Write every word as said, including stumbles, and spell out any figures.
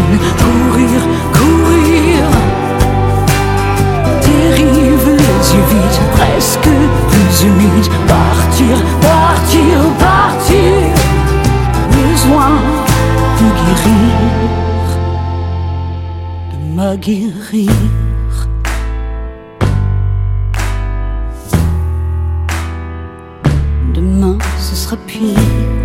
continue, courir, courir. Dérive les yeux vides, presque plus humides. Partir, partir, partir. Besoin de guérir, de m'aguerrir. Demain ce sera pire.